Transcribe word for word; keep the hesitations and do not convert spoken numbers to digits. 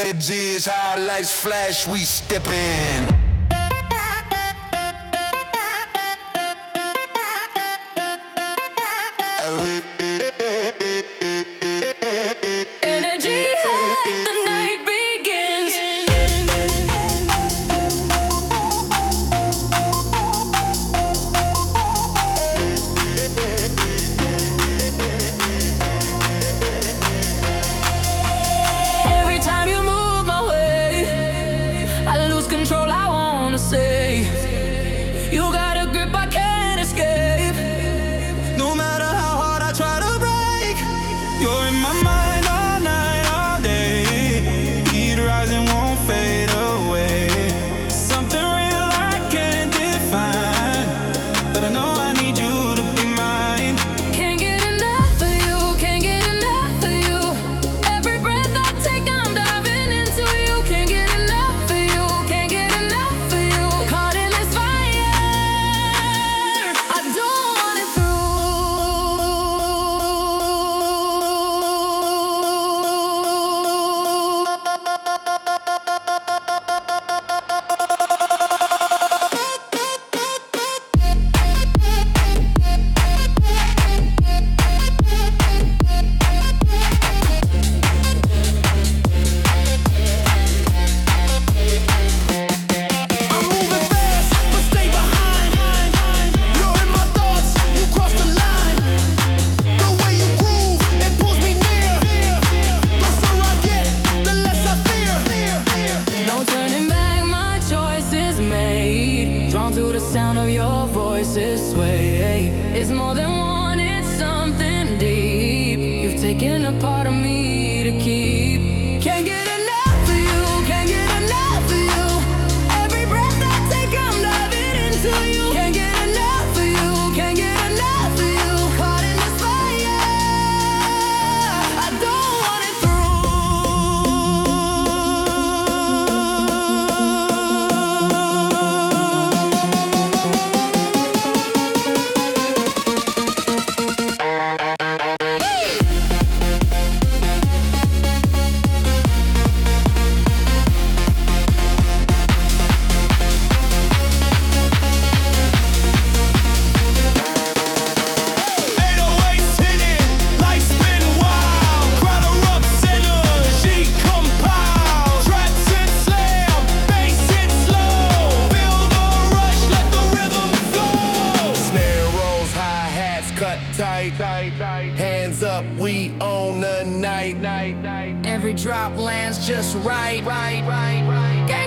energy is how lights flash, we steppin'. Energy high, the night begins. Every time you move my way, I lose control, I wanna say you got a grip I can't escape. No matter how hard I try to break, you're in my mind all night, all day. Heat rising won't fade away. Something real I can't define, but I know I need you to be mine. Can't get enough of you, can't get enough of you. Every breath I take, I'm diving into you. Can't get enough of you, can't get enough of you. Caught in this fire, I don't want it through. I'm moving fast, but stay behind. You're in my thoughts, you cross the line. The way you groove, it pulls me near. The further I get, the less I fear. No turning back, my choice is made. Drawn to the sound of your voices sway. It's more than one, it's something deep. You've taken a part of me to keep. Can't get enough of you, can't get enough of you. Every breath I take, I'm diving into you. Can't get enough of you, can't get enough of you. Caught in this fire, I don't want it eight oh eights hitting, lights spin wild. Crowd erupts energy compile. Traps hit slam, bass hit slow. Feel the rush, let the rhythm flow. Snare rolls, hi-hats cut tight. Hands up, we own the night. Every drop lands just right, right, right, right. Gang